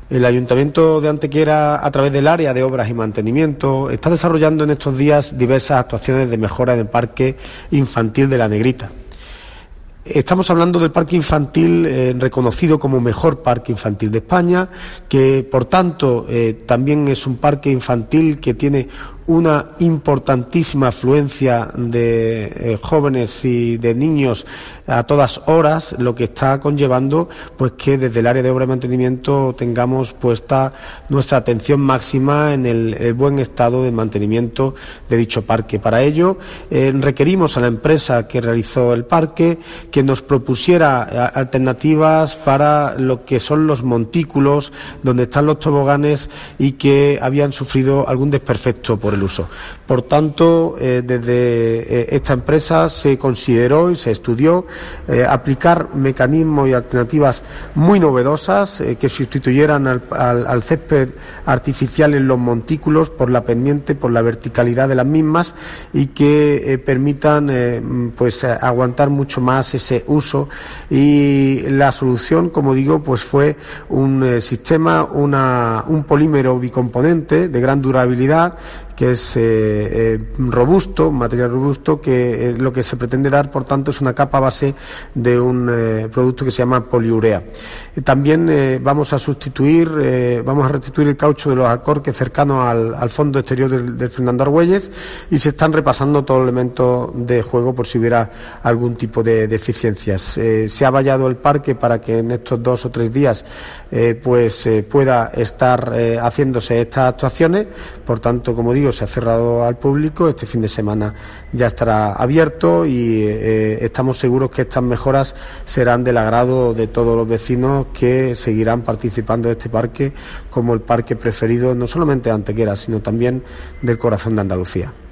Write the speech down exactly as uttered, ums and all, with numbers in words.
El Ayuntamiento de Antequera, a través del área de obras y mantenimiento, está desarrollando en estos días diversas actuaciones de mejora del parque infantil de La Negrita. Estamos hablando del parque infantil eh, reconocido como mejor parque infantil de España, que por tanto eh, también es un parque infantil que tiene una importantísima afluencia de eh, jóvenes y de niños a todas horas, lo que está conllevando pues que desde el área de obra y mantenimiento tengamos puesta nuestra atención máxima en el, el buen estado de mantenimiento de dicho parque. Para ello eh, requerimos a la empresa que realizó el parque que nos propusiera alternativas para lo que son los montículos donde están los toboganes y que habían sufrido algún desperfecto por el uso. Por tanto, eh, desde eh, esta empresa se consideró y se estudió eh, aplicar mecanismos y alternativas muy novedosas eh, que sustituyeran al, al, al césped artificial en los montículos por la pendiente, por la verticalidad de las mismas y que eh, permitan eh, pues aguantar mucho más ese uso. Y la solución, como digo, pues fue un eh, sistema, una, un polímero bicomponente de gran durabilidad que es eh, eh, robusto, un material robusto, que eh, lo que se pretende dar, por tanto, es una capa base de un eh, producto que se llama poliurea. Eh, también eh, vamos a sustituir, eh, vamos a restituir el caucho de los alcorques cercanos al, al fondo exterior del, del Fernando Argüelles y se están repasando todos los elementos de juego por si hubiera algún tipo de deficiencias. Eh, se ha vallado el parque para que en estos dos o tres días eh, pues eh, pueda estar eh, haciéndose estas actuaciones. Por tanto, como digo, se ha cerrado al público, este fin de semana ya estará abierto y eh, estamos seguros que estas mejoras serán del agrado de todos los vecinos que seguirán participando de este parque como el parque preferido no solamente de Antequera, sino también del corazón de Andalucía.